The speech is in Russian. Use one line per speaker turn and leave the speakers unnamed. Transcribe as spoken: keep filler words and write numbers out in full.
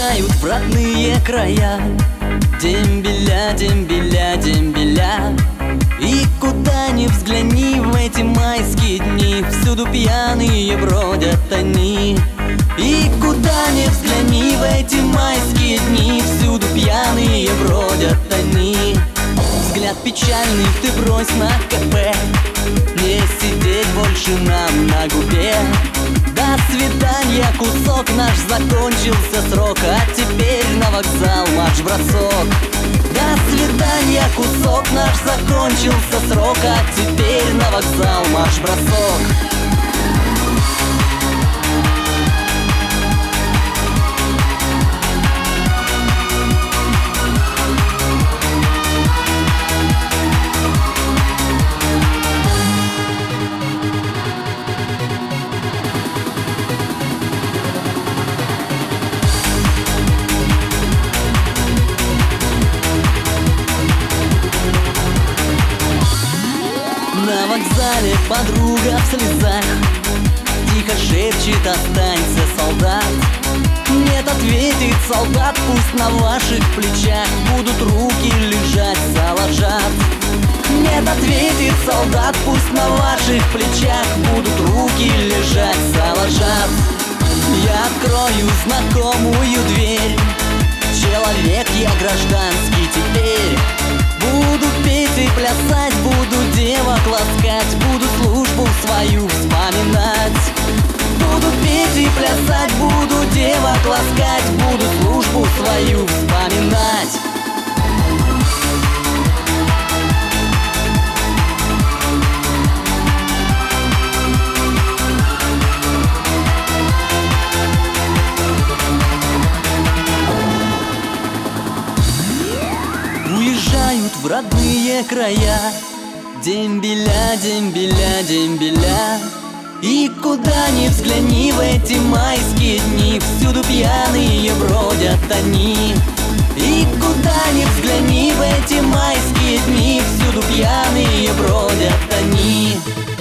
Уезжают в родные края дембеля, дембеля, дембеля. И куда ни взгляни в эти майские дни, всюду пьяные бродят они. И куда ни взгляни в эти майские дни, всюду пьяные бродят они. Взгляд печальный ты брось на КП, не сидеть больше нам на губе. До свидания, кусок наш, закончился срок, а теперь на вокзал марш-бросок. До свидания, кусок наш, закончился срок, а теперь на вокзал марш-бросок. На вокзале подруга в слезах тихо шепчет: останься, солдат. Нет, ответит солдат, пусть на ваших плечах будут руки лежать, заложат. Нет, ответит солдат, пусть на ваших плечах будут руки лежать, заложат. Я открою знакомую дверь, человек я гражданский теперь. Буду петь и плясать, буду девок ласкать, буду службу свою вспоминать. Буду петь и плясать, буду девок ласкать, буду службу свою вспоминать. Уезжают в родные края дембеля, дембеля, дембеля. И куда ни взгляни в эти майские дни, всюду пьяные бродят они. И куда ни взгляни в эти майские дни, всюду пьяные бродят они.